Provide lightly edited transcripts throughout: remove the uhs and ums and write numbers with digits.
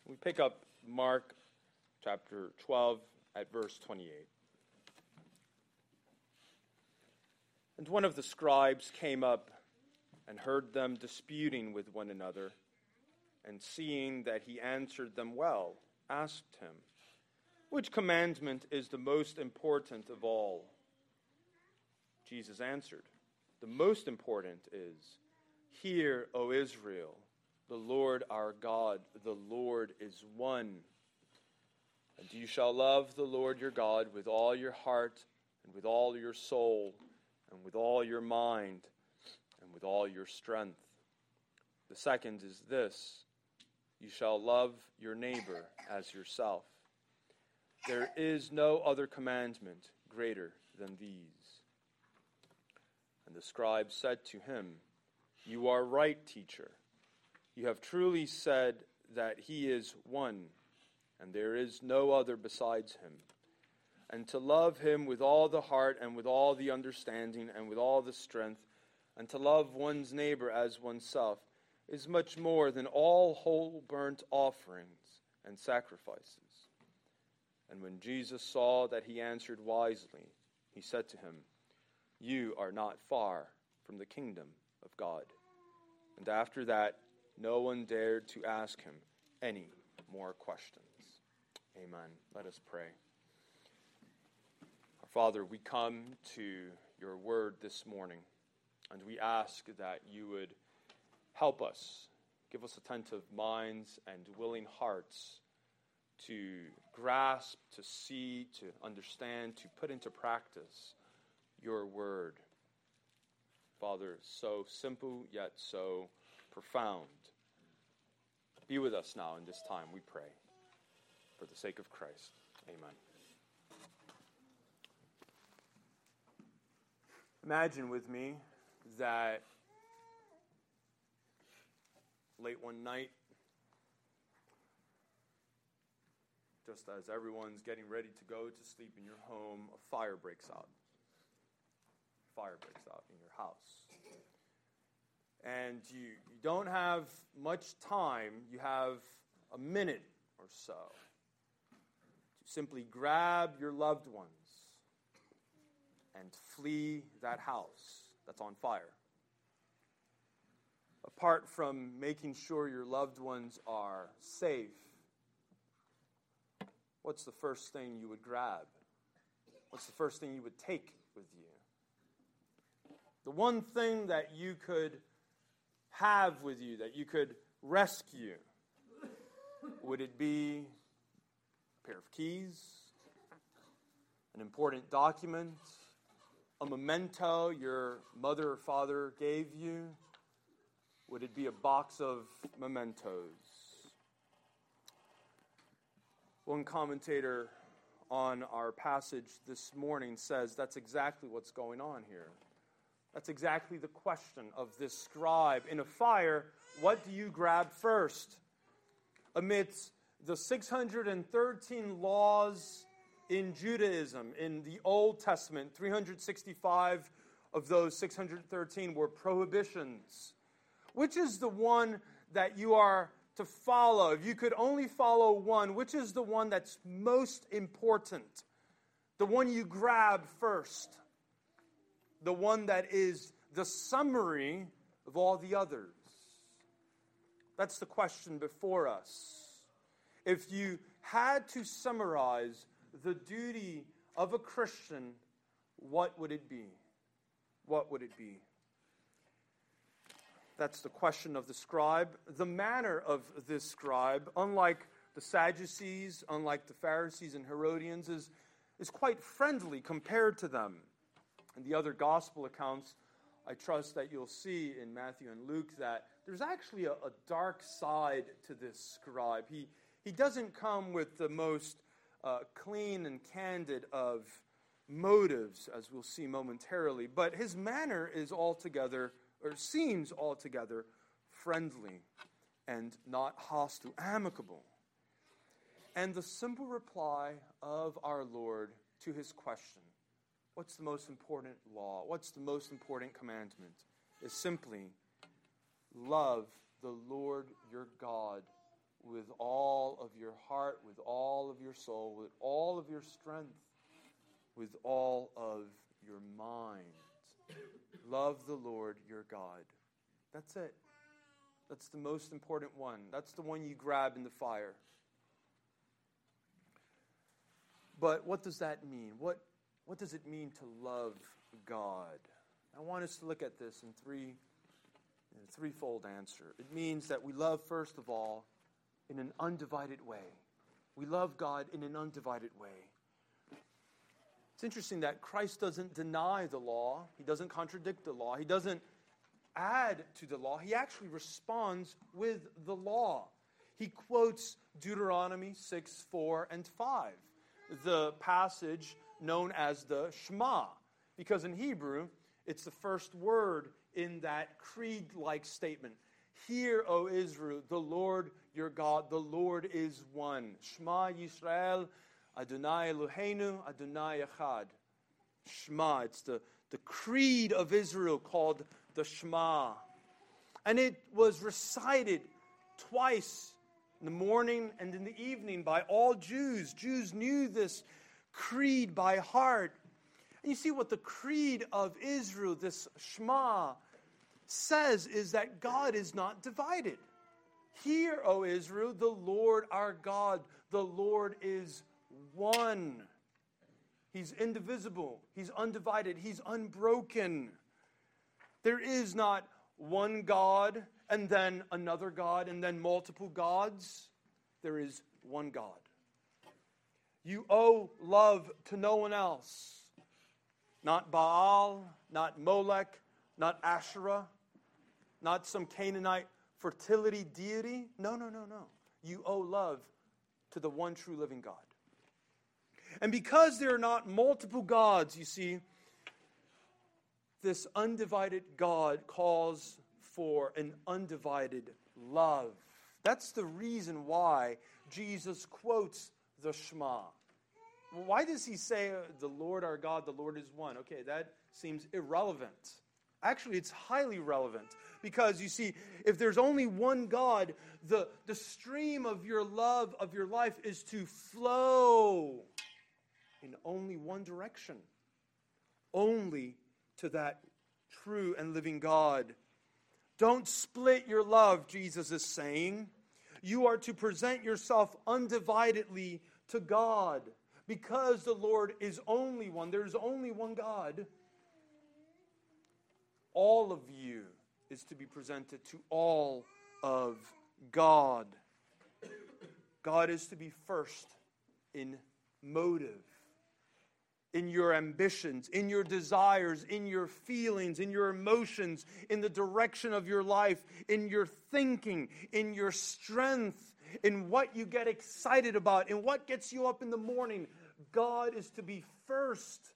We pick up Mark chapter 12 at verse 28. And one of the scribes came up and heard them disputing with one another, and seeing that he answered them well, asked him, "Which commandment is the most important of all?" Jesus answered, "The most important is, 'Hear, O Israel, the Lord our God, the Lord is one. And you shall love the Lord your God with all your heart, and with all your soul, and with all your mind, and with all your strength. The second is this: you shall love your neighbor as yourself. There is no other commandment greater than these." And the scribe said to him, "You are right, teacher. You have truly said that he is one, and there is no other besides him. And to love him with all the heart, and with all the understanding, and with all the strength, and to love one's neighbor as oneself, is much more than all whole burnt offerings and sacrifices." And when Jesus saw that he answered wisely, he said to him, "You are not far from the kingdom of God." And after that, no one dared to ask him any more questions. Amen. Let us pray. Our Father, we come to your word this morning, and we ask that you would help us, give us attentive minds and willing hearts to grasp, to see, to understand, to put into practice your word. Father, so simple yet so profound. Be with us now in this time, we pray. For the sake of Christ. Amen. Imagine with me that late one night, just as everyone's getting ready to go to sleep in your home, a fire breaks out. Fire breaks out in your house. And you don't have much time. You have a minute or so to simply grab your loved ones and flee that house that's on fire. Apart from making sure your loved ones are safe, what's the first thing you would grab? What's the first thing you would take with you? The one thing that you could have with you, that you could rescue, would it be a pair of keys, an important document, a memento your mother or father gave you? Would it be a box of mementos? One commentator on our passage this morning says that's exactly what's going on here. That's exactly the question of this scribe. In a fire, what do you grab first? Amidst the 613 laws in Judaism, in the Old Testament, 365 of those 613 were prohibitions. Which is the one that you are to follow? If you could only follow one, which is the one that's most important? The one you grab first? The one that is the summary of all the others? That's the question before us. If you had to summarize the duty of a Christian, what would it be? What would it be? That's the question of the scribe. The manner of this scribe, unlike the Sadducees, unlike the Pharisees and Herodians, is quite friendly compared to them. In the other gospel accounts, I trust that you'll see in Matthew and Luke that there's actually a dark side to this scribe. He doesn't come with the most clean and candid of motives, as we'll see momentarily, but his manner is altogether, or seems altogether, friendly and not hostile, amicable. And the simple reply of our Lord to his question, what's the most important law? What's the most important commandment? Is simply, love the Lord your God with all all of your heart, with all of your soul, with all of your strength, with all of your mind. Love the Lord your God. That's it. That's the most important one. That's the one you grab in the fire. But what does that mean? What does it mean to love God? I want us to look at this in a threefold answer. It means that we love, first of all, in an undivided way. We love God in an undivided way. It's interesting that Christ doesn't deny the law. He doesn't contradict the law. He doesn't add to the law. He actually responds with the law. He quotes Deuteronomy 6, 4, and 5, the passage known as the Shema, because in Hebrew, it's the first word in that creed-like statement. Hear, O Israel, the Lord your God, the Lord is one. Shema Yisrael, Adonai Eloheinu, Adonai Echad. Shema, it's the creed of Israel called the Shema. And it was recited twice, in the morning and in the evening, by all Jews. Jews knew this creed by heart. And you see what the creed of Israel, this Shema, says is that God is not divided. Hear, O Israel, the Lord our God, the Lord is one. He's indivisible. He's undivided. He's unbroken. There is not one God and then another God and then multiple gods. There is one God. You owe love to no one else. Not Baal, not Molech, not Asherah, not some Canaanite fertility deity. No. You owe love to the one true living God. And because there are not multiple gods, you see, this undivided God calls for an undivided love. That's the reason why Jesus quotes the Shema. Why does he say, the Lord our God, the Lord is one? Okay, that seems irrelevant. Actually, it's highly relevant. Because, you see, if there's only one God, the stream of your love, of your life, is to flow in only one direction. Only to that true and living God. Don't split your love, Jesus is saying. You are to present yourself undividedly to God. Because the Lord is only one, there's only one God, all of you is to be presented to all of God. God is to be first in motive, in your ambitions, in your desires, in your feelings, in your emotions, in the direction of your life, in your thinking, in your strength, in what you get excited about, in what gets you up in the morning. God is to be first.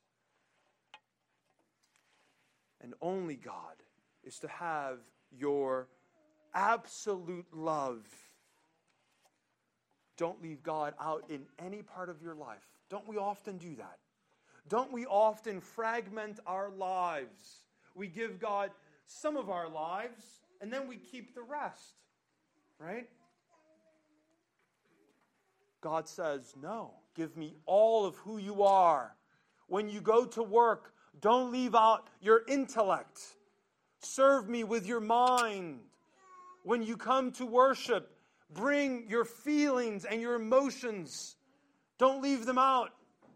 And only God is to have your absolute love. Don't leave God out in any part of your life. Don't we often do that? Don't we often fragment our lives? We give God some of our lives, and then we keep the rest. Right? God says, no, give me all of who you are. When you go to work, don't leave out your intellect. Serve me with your mind. When you come to worship, bring your feelings and your emotions. Don't leave them out.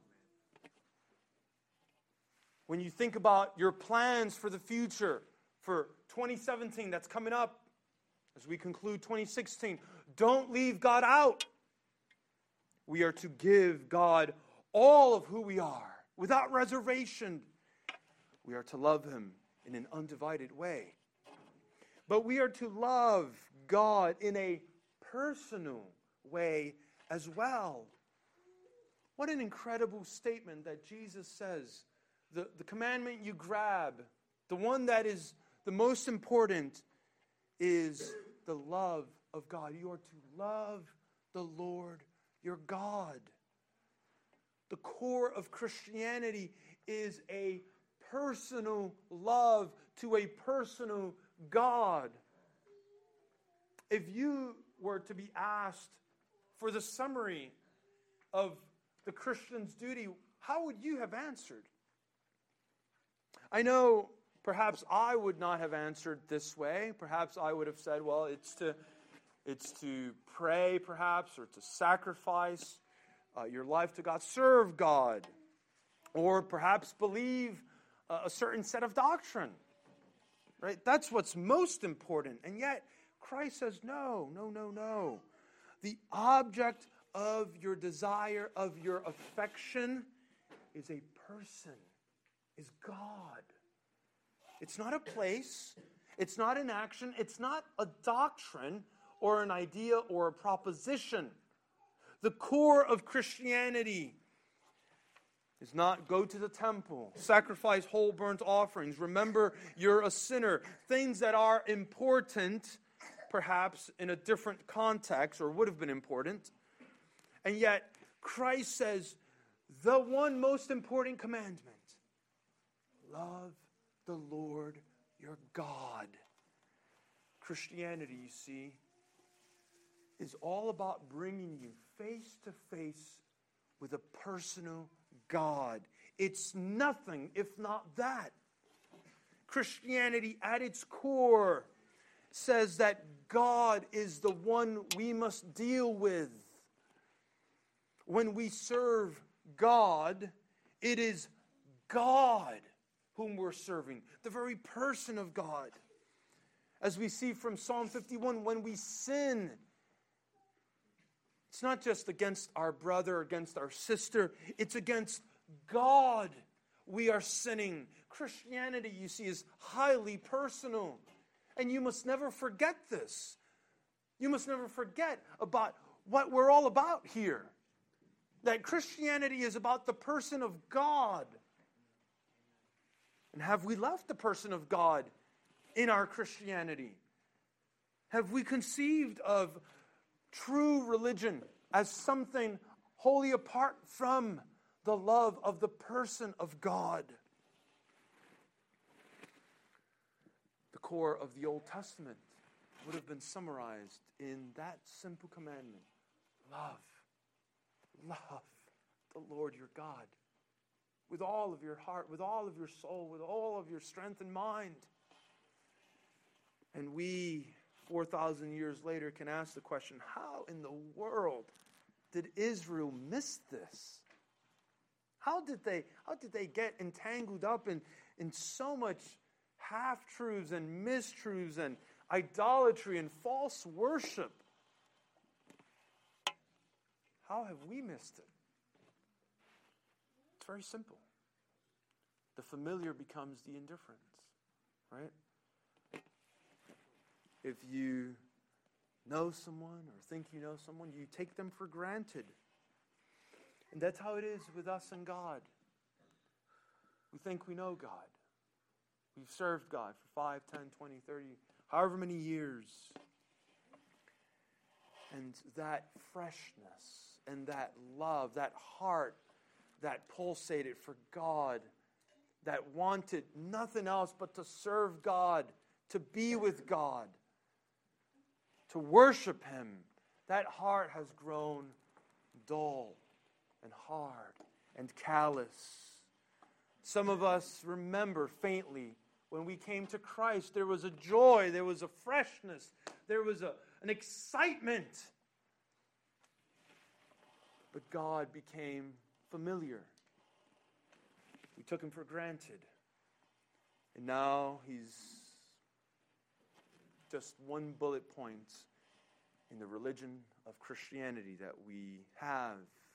When you think about your plans for the future, for 2017 that's coming up, as we conclude 2016, don't leave God out. We are to give God all of who we are, without reservation. We are to love Him in an undivided way. But we are to love God in a personal way as well. What an incredible statement that Jesus says. The commandment you grab, the one that is the most important, is the love of God. You are to love the Lord your God. The core of Christianity is a personal love to a personal God. If you were to be asked for the summary of the Christian's duty, how would you have answered? I know perhaps I would not have answered this way. Perhaps I would have said, well, it's to pray, perhaps, or to sacrifice your life to God, serve God, or perhaps believe a certain set of doctrine. Right? That's what's most important. And yet, Christ says, no. The object of your desire, of your affection, is a person, is God. It's not a place. It's not an action. It's not a doctrine or an idea or a proposition. The core of Christianity is not go to the temple, sacrifice whole burnt offerings, remember you're a sinner. Things that are important, perhaps in a different context, or would have been important. And yet, Christ says, the one most important commandment, love the Lord your God. Christianity, you see, is all about bringing you face to face with a personal God. It's nothing if not that. Christianity at its core says that God is the one we must deal with. When we serve God, it is God whom we're serving, the very person of God. As we see from Psalm 51, when we sin, it's not just against our brother, against our sister, it's against God we are sinning. Christianity, you see, is highly personal. And you must never forget this. You must never forget about what we're all about here. That Christianity is about the person of God. And have we left the person of God in our Christianity? Have we conceived of true religion as something wholly apart from the love of the person of God? The core of the Old Testament would have been summarized in that simple commandment. Love the Lord your God with all of your heart, with all of your soul, with all of your strength and mind. And we, 4,000 years later, can ask the question, how in the world did Israel miss this? How did they get entangled up in so much half-truths and mistruths and idolatry and false worship? How have we missed it? It's very simple. The familiar becomes the indifference, right? If you know someone or think you know someone, you take them for granted. And that's how it is with us and God. We think we know God. We've served God for 5, 10, 20, 30, however many years. And that freshness and that love, that heart that pulsated for God, that wanted nothing else but to serve God, to be with God, to worship Him, that heart has grown dull and hard and callous. Some of us remember faintly when we came to Christ, there was a joy, there was a freshness, there was an excitement. But God became familiar. We took Him for granted. And now He's just one bullet point in the religion of Christianity that we have.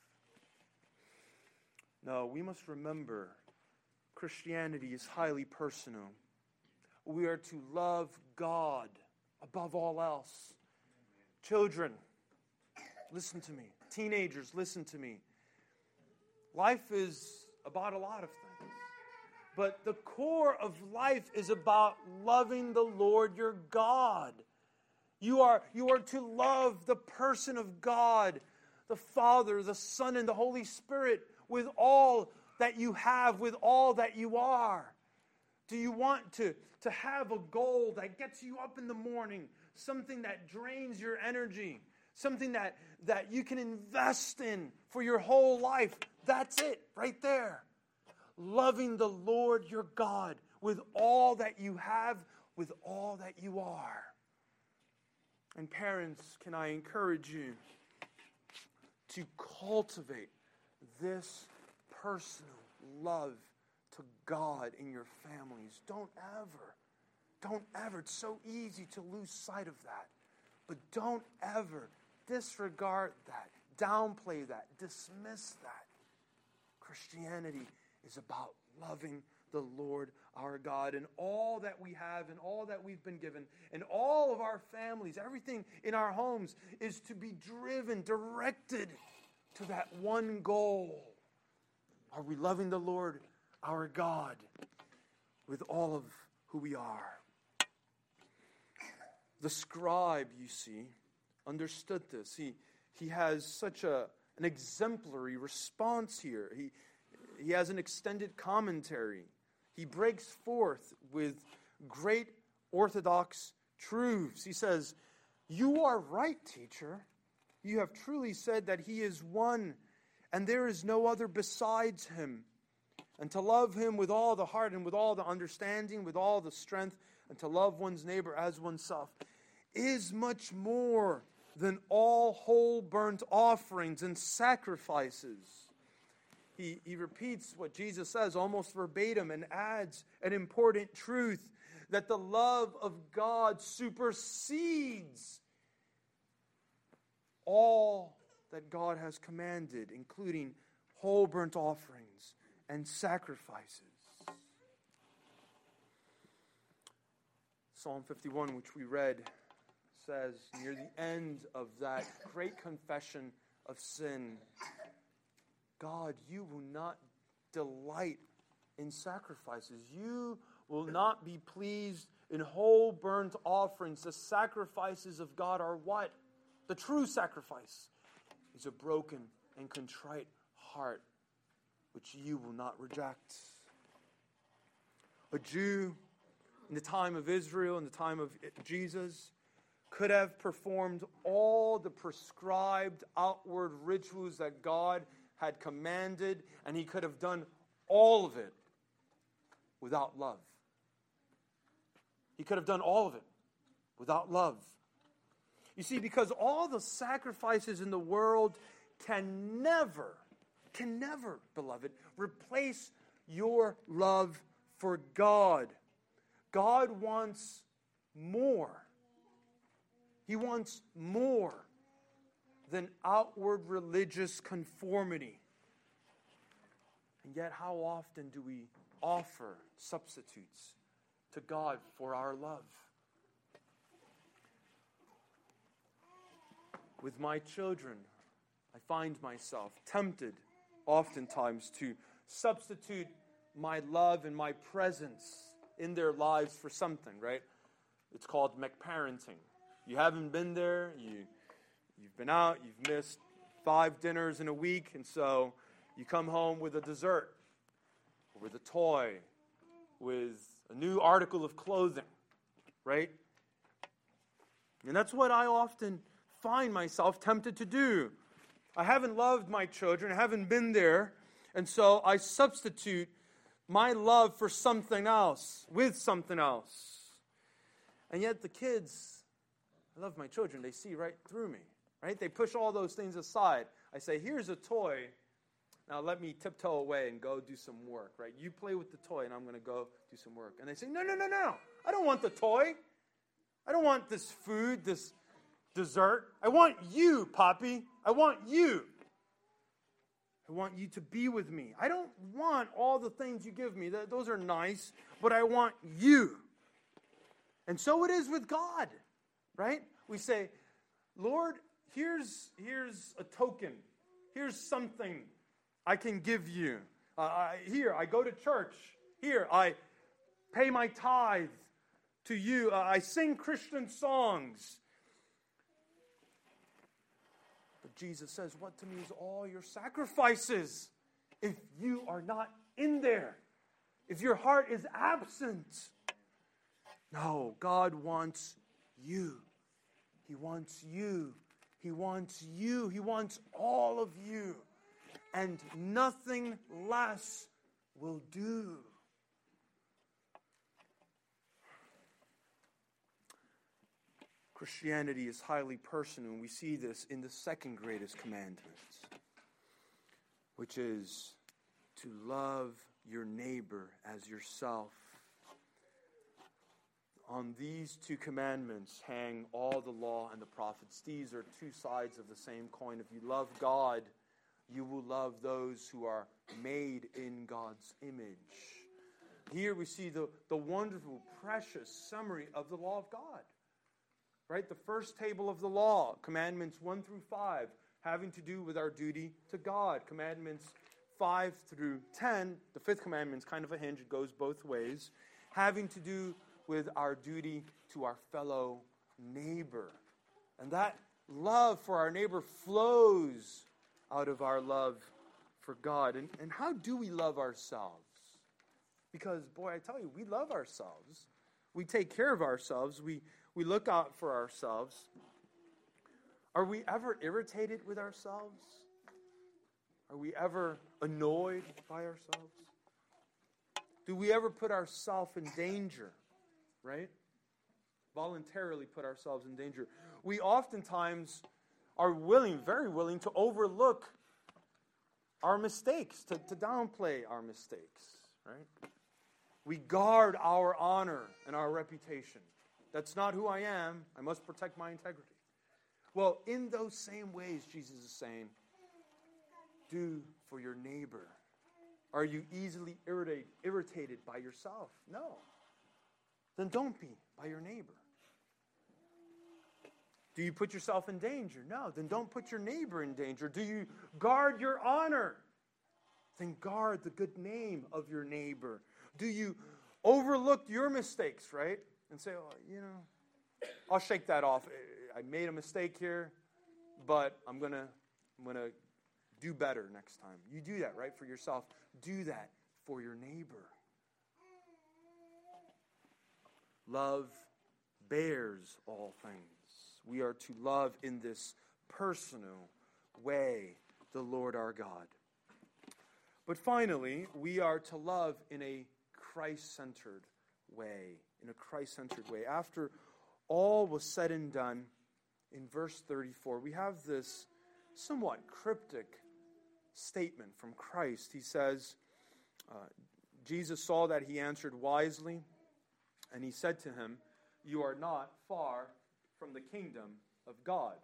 No, we must remember Christianity is highly personal. We are to love God above all else. Children, listen to me. Teenagers, listen to me. Life is about a lot of things. But the core of life is about loving the Lord your God. You are to love the person of God, the Father, the Son, and the Holy Spirit with all that you have, with all that you are. Do you want to have a goal that gets you up in the morning, something that drains your energy, something that you can invest in for your whole life. That's it, right there. Loving the Lord your God with all that you have, with all that you are. And parents, can I encourage you to cultivate this personal love to God in your families. Don't ever, it's so easy to lose sight of that. But don't ever disregard that, downplay that, dismiss that. Christianity is about loving the Lord our God, and all that we have and all that we've been given and all of our families, everything in our homes is to be driven, directed to that one goal. Are we loving the Lord our God with all of who we are? The scribe, you see, understood this. He has such an exemplary response here. He has an extended commentary. He breaks forth with great orthodox truths. He says, "You are right, teacher. You have truly said that he is one, and there is no other besides him. And to love him with all the heart and with all the understanding, with all the strength, and to love one's neighbor as oneself, is much more than all whole burnt offerings and sacrifices." He repeats what Jesus says almost verbatim and adds an important truth, that the love of God supersedes all that God has commanded, including whole burnt offerings and sacrifices. Psalm 51, which we read, says near the end of that great confession of sin, God, you will not delight in sacrifices. You will not be pleased in whole burnt offerings. The sacrifices of God are what? The true sacrifice is a broken and contrite heart, which you will not reject. A Jew in the time of Israel, in the time of Jesus, could have performed all the prescribed outward rituals that God had commanded, and he could have done all of it without love. He could have done all of it without love. You see, because all the sacrifices in the world can never, beloved, replace your love for God. God wants more. He wants more than outward religious conformity. And yet, how often do we offer substitutes to God for our love? With my children, I find myself tempted oftentimes to substitute my love and my presence in their lives for something, right? It's called McParenting. You haven't been there, you've been out, you've missed 5 dinners in a week, and so you come home with a dessert, or with a toy, with a new article of clothing, right? And that's what I often find myself tempted to do. I haven't loved my children, I haven't been there, and so I substitute my love for something else, with something else. And yet the kids, I love my children, they see right through me, right? They push all those things aside. I say, here's a toy, now let me tiptoe away and go do some work, right? You play with the toy and I'm going to go do some work. And they say, no, I don't want the toy. I don't want this food, this dessert. I want you, Poppy. I want you. I want you to be with me. I don't want all the things you give me. Those are nice, but I want you. And so it is with God, right? We say, Lord, here's a token. Here's something I can give you. Here, I go to church. Here, I pay my tithe to you. I sing Christian songs. But Jesus says, what to me is all your sacrifices if you are not in there, if your heart is absent? No, God wants you. He wants you. He wants you. He wants all of you. And nothing less will do. Christianity is highly personal, and we see this in the second greatest commandment, which is to love your neighbor as yourself. On these two commandments hang all the law and the prophets. These are two sides of the same coin. If you love God, you will love those who are made in God's image. Here we see the wonderful, precious summary of the law of God. Right? The first table of the law, commandments 1 through 5, having to do with our duty to God. Commandments 5 through 10, the fifth commandment is kind of a hinge, it goes both ways, having to do with our duty to our fellow neighbor. And that love for our neighbor flows out of our love for God. And how do we love ourselves? Because, boy, I tell you, we love ourselves. We take care of ourselves. We look out for ourselves. Are we ever irritated with ourselves? Are we ever annoyed by ourselves? Do we ever put ourselves in danger? Right? Voluntarily put ourselves in danger. We oftentimes are willing, very willing, to overlook our mistakes, to downplay our mistakes. Right? We guard our honor and our reputation. That's not who I am. I must protect my integrity. Well, in those same ways, Jesus is saying, do for your neighbor. Are you easily irritated by yourself? No. Then don't be by your neighbor. Do you put yourself in danger? No. Then don't put your neighbor in danger. Do you guard your honor? Then guard the good name of your neighbor. Do you overlook your mistakes, right? And say, oh, I'll shake that off. I made a mistake here, but I'm gonna do better next time. You do that, right, for yourself. Do that for your neighbor. Love bears all things. We are to love in this personal way the Lord our God. But finally, we are to love in a Christ-centered way. In a Christ-centered way. After all was said and done, in verse 34, we have this somewhat cryptic statement from Christ. He says, Jesus saw that he answered wisely, and he said to him, you are not far from the kingdom of God.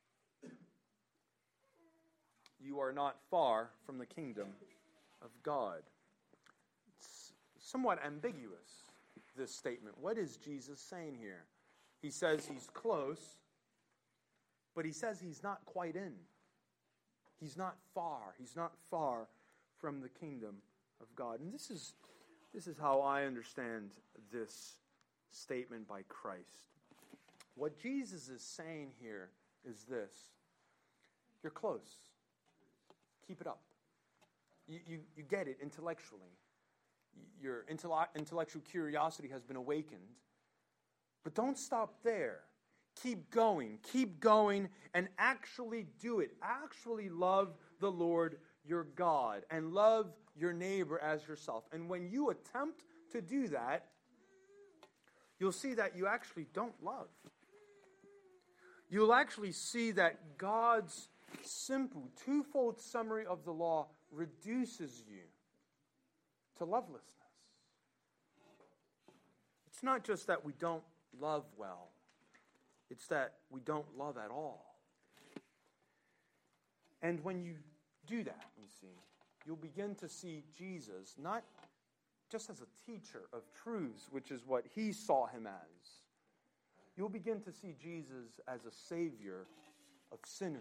You are not far from the kingdom of God. It's somewhat ambiguous, this statement. What is Jesus saying here? He says he's close, but he says he's not quite in. He's not far. He's not far from the kingdom of God. And this is how I understand this statement by Christ. What Jesus is saying here is this. You're close. Keep it up. You get it intellectually. Your intellectual curiosity has been awakened. But don't stop there. Keep going, and actually do it. Actually love the Lord your God, and love your neighbor as yourself. And when you attempt to do that, you'll see that you actually don't love. You'll actually see that God's simple, twofold summary of the law reduces you to lovelessness. It's not just that we don't love well. It's that we don't love at all. And when you do that, you see, you'll begin to see Jesus not just as a teacher of truths, which is what he saw him as. You'll begin to see Jesus as a savior of sinners.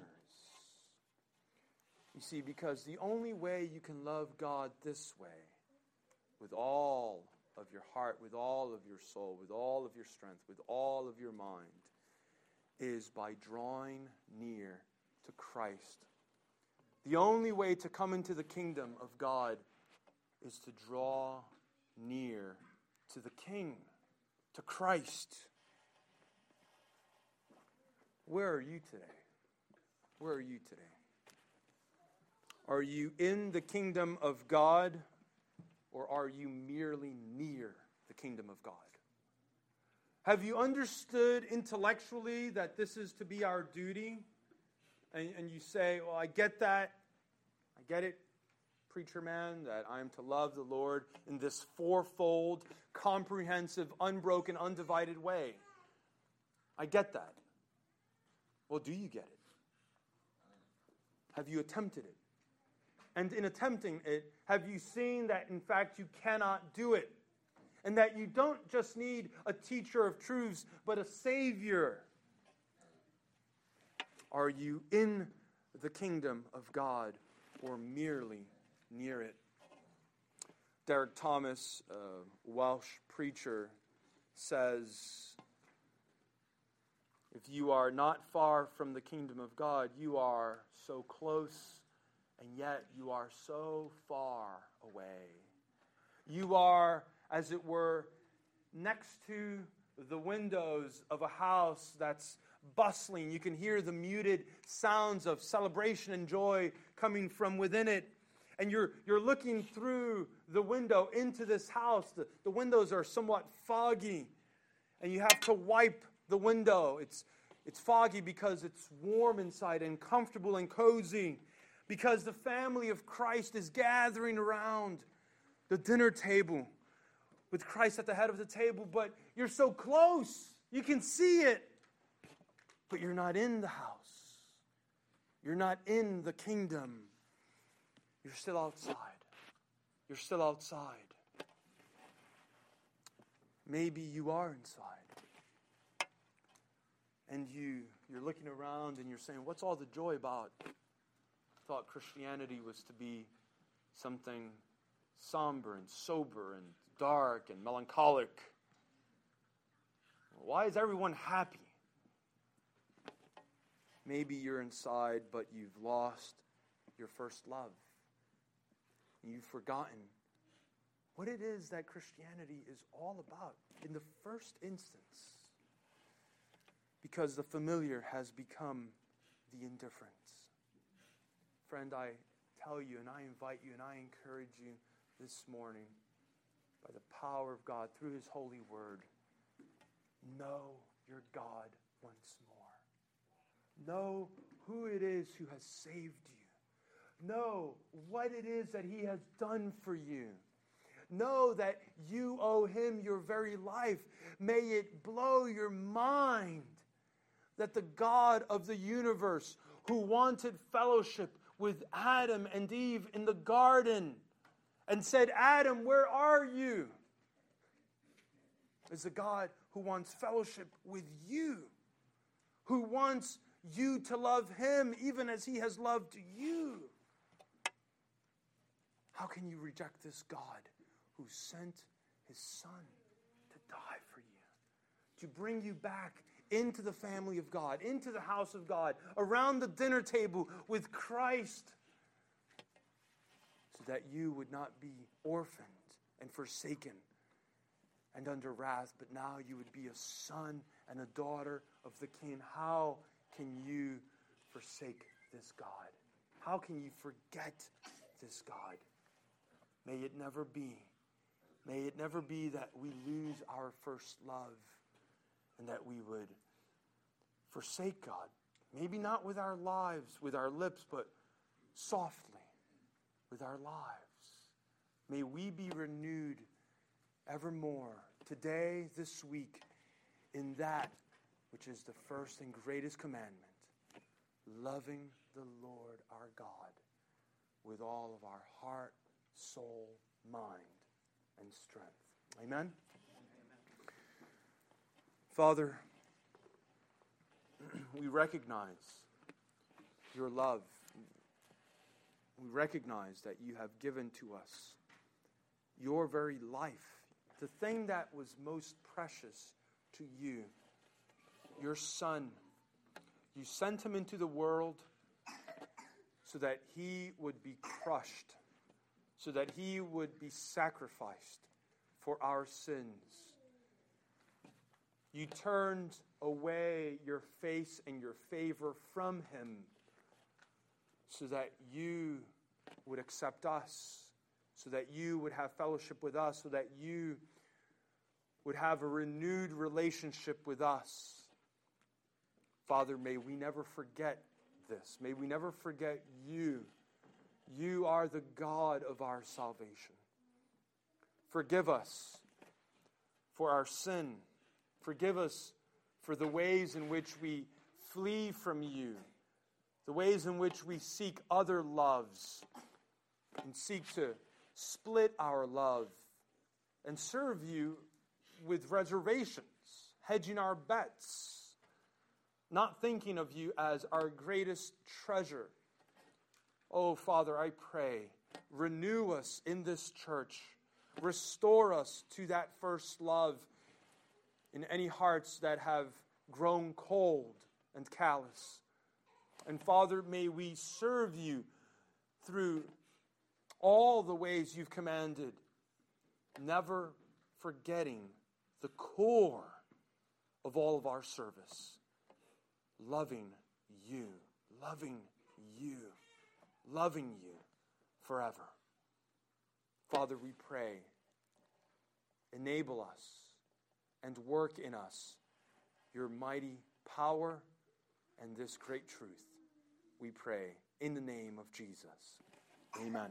You see, because the only way you can love God this way, with all of your heart, with all of your soul, with all of your strength, with all of your mind, is by drawing near to Christ. The only way to come into the kingdom of God is to draw near to the King, to Christ. Where are you today? Where are you today? Are you in the kingdom of God, or are you merely near the kingdom of God? Have you understood intellectually that this is to be our duty? And you say, well, I get that. I get it, preacher man, that I am to love the Lord in this fourfold, comprehensive, unbroken, undivided way. I get that. Well, do you get it? Have you attempted it? And in attempting it, have you seen that, in fact, you cannot do it? And that you don't just need a teacher of truths, but a Savior? Are you in the kingdom of God or merely near it? Derek Thomas, a Welsh preacher, says, if you are not far from the kingdom of God, you are so close, and yet you are so far away. You are, as it were, next to the windows of a house that's bustling. You can hear the muted sounds of celebration and joy coming from within it. And you're looking through the window into this house. The windows are somewhat foggy, and you have to wipe the window. It's foggy because it's warm inside and comfortable and cozy, because the family of Christ is gathering around the dinner table with Christ at the head of the table. But you're so close, you can see it, but you're not in the house. You're not in the kingdom. You're still outside. You're still outside. Maybe you are inside. And you're looking around and you're saying, what's all the joy about? I thought Christianity was to be something somber and sober and dark and melancholic. Why is everyone happy? Maybe you're inside, but you've lost your first love. You've forgotten what it is that Christianity is all about in the first instance, because the familiar has become the indifference. Friend, I tell you and I invite you and I encourage you this morning, by the power of God through His holy word, know your God once more. Know who it is who has saved you. Know what it is that He has done for you. Know that you owe Him your very life. May it blow your mind that the God of the universe, who wanted fellowship with Adam and Eve in the garden and said, Adam, where are you? Is a God who wants fellowship with you, who wants you to love Him even as He has loved you. How can you reject this God who sent His Son to die for you, to bring you back into the family of God, into the house of God, around the dinner table with Christ, so that you would not be orphaned and forsaken and under wrath, but now you would be a son and a daughter of the King? How can you forsake this God? How can you forget this God? May it never be. May it never be that we lose our first love and that we would forsake God. Maybe not with our lives, with our lips, but softly with our lives. May we be renewed evermore, today, this week, in that which is the first and greatest commandment, loving the Lord our God with all of our heart, soul, mind, and strength. Amen? Father, we recognize your love. We recognize that you have given to us your very life, the thing that was most precious to you, your Son. You sent Him into the world so that He would be crushed, so that He would be sacrificed for our sins. You turned away your face and your favor from Him so that you would accept us, so that you would have fellowship with us, so that you would have a renewed relationship with us. Father, may we never forget this. May we never forget you. You are the God of our salvation. Forgive us for our sin. Forgive us for the ways in which we flee from you, the ways in which we seek other loves and seek to split our love and serve you with reservations, hedging our bets, not thinking of you as our greatest treasure. Oh, Father, I pray, renew us in this church. Restore us to that first love in any hearts that have grown cold and callous. And Father, may we serve you through all the ways you've commanded, never forgetting the core of all of our service, loving you, loving you, loving you forever. Father, we pray, enable us and work in us your mighty power and this great truth. We pray in the name of Jesus. Amen.